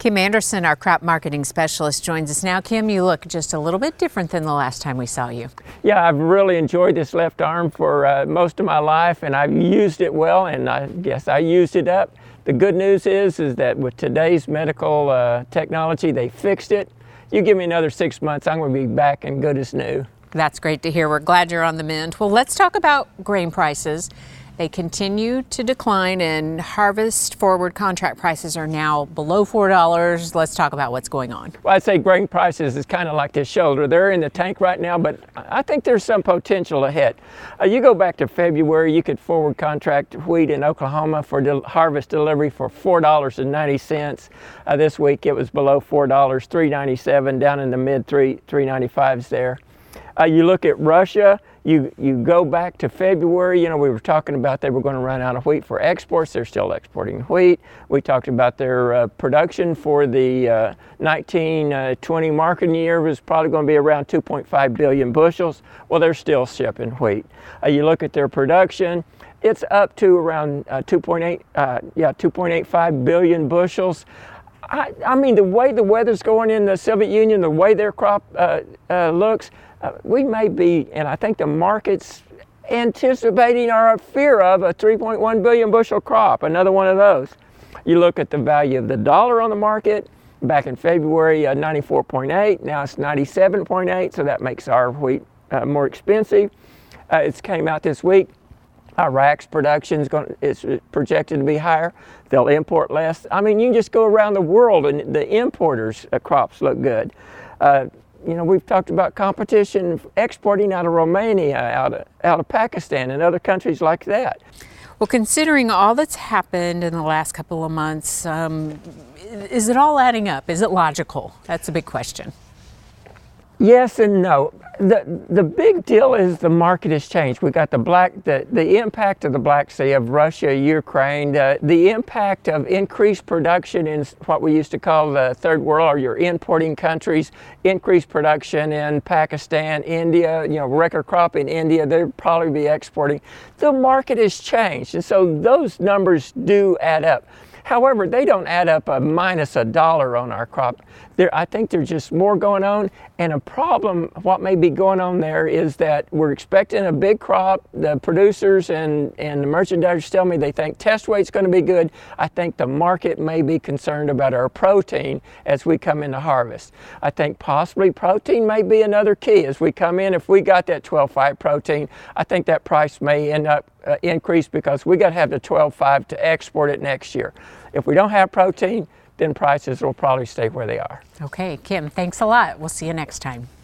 Kim Anderson, our crop marketing specialist, joins us now. Kim, you look just a little bit different than the last time we saw you. Yeah, I've really enjoyed this left arm for most of my life, and I've used it well, and I guess I used it up. The good news is that with today's medical technology, they fixed it. You give me another 6 months, I'm going to be back and good as new. That's great to hear. We're glad you're on the mend. Well, let's talk about grain prices. They continue to decline, and harvest forward contract prices are now below $4. Let's talk about what's going on. Well, I'd say grain prices is kind of like this shoulder. They're in the tank right now, but I think there's some potential ahead. You go back to February, you could forward contract wheat in Oklahoma for harvest delivery for $4.90. This week it was below $4, $3.97, down in the mid 3.95s there. You look at Russia, you go back to February, we were talking about they were going to run out of wheat for exports. They're still exporting wheat. We talked about their production for the 1920 marketing year was probably going to be around 2.5 billion bushels. Well, they're still shipping wheat. You look at their production, it's up to around 2.85 billion bushels. I mean, the way the weather's going in the Soviet Union, the way their crop looks, we may be, and I think the market's anticipating or fear of a 3.1 billion bushel crop, another one of those. You look at the value of the dollar on the market, back in February, 94.8, now it's 97.8, so that makes our wheat more expensive. It came out this week. Iraq's production is projected to be higher. They'll import less. I mean, you can just go around the world and the importers' crops look good. We've talked about competition exporting out of Romania, out of Pakistan and other countries like that. Well, considering all that's happened in the last couple of months, is it all adding up? Is it logical? That's a big question. Yes and no. The big deal is the market has changed. We got the impact of the Black Sea, of Russia, Ukraine, the impact of increased production in what we used to call the third world, or your importing countries, increased production in Pakistan, India, record crop in India, they'll probably be exporting. The market has changed, and so those numbers do add up. However, they don't add up minus $1 on our crop. I think there's just more going on, and a problem, what may be going on there is that we're expecting a big crop. The producers and the merchandisers tell me they think test weight's going to be good. I think the market may be concerned about our protein as we come into harvest. I think possibly protein may be another key as we come in. If we got that 12.5 protein, I think that price may end up increase because we got to have the 12.5 to export it next year. If we don't have protein, then prices will probably stay where they are. Okay, Kim, thanks a lot. We'll see you next time.